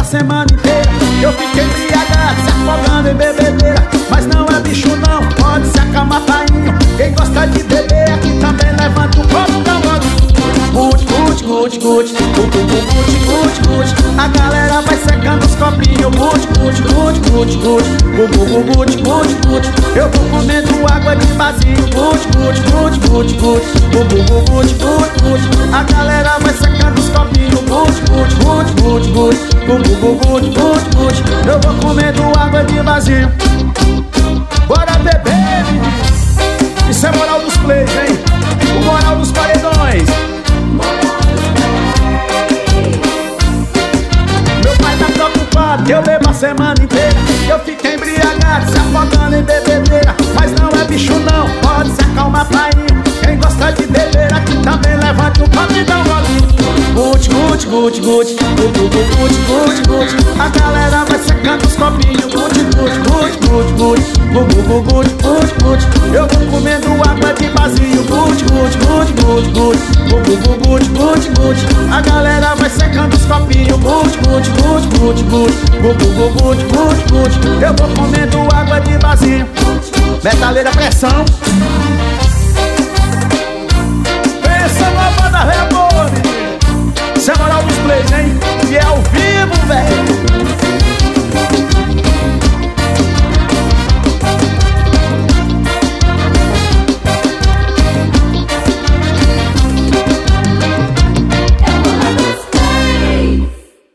semana inteira. Eu fiquei embriagado, se afogando em bebedeira. Mas não é bicho não, pode se acalmar, painho. Quem gosta de beber aqui também levanta o copo, dá um gole. Gude, gude, gude, gude, gude, gude, gude, gude. A galera vai secando os copinhos. Gude, gude, gude, gude, gude, gude, gude, gude, gude. Eu vou comendo água de vasinho. Gude, gude, gude, gude, gude, gude, gude, gude, gude. A galera vai secando os copinhos. Gude, gude, gude, gude, gude, gude, gude, gude, gude. Eu vou comendo água de vasinho. Bora beber, menino. Isso é moral dos plays, hein? O moral dos paredões. Meu pai tá preocupado que eu bebo a semana inteira. Eu fiquei embriagado, se afogando em bebedeira. Mas não é bicho não, pode se acalmar, painho. Quem gosta de beber aqui também levanta o copo e dá um golinho. Gude, gude, gude, gude, gude, gude, gude, gude. A galera vai secando os copinhos. Gude, gude, gude, gude, gude, gude, gude, gude, gude. Eu vou comendo água de vasinho. Gude, gude, gude, gude, gude, gude, gude, gude, gude. A galera vai secando os copinhos. Gude, gude, gude, gude, gude, gude, gude, gude, gude. Eu vou comendo água de vasinho. Metaleira pressão.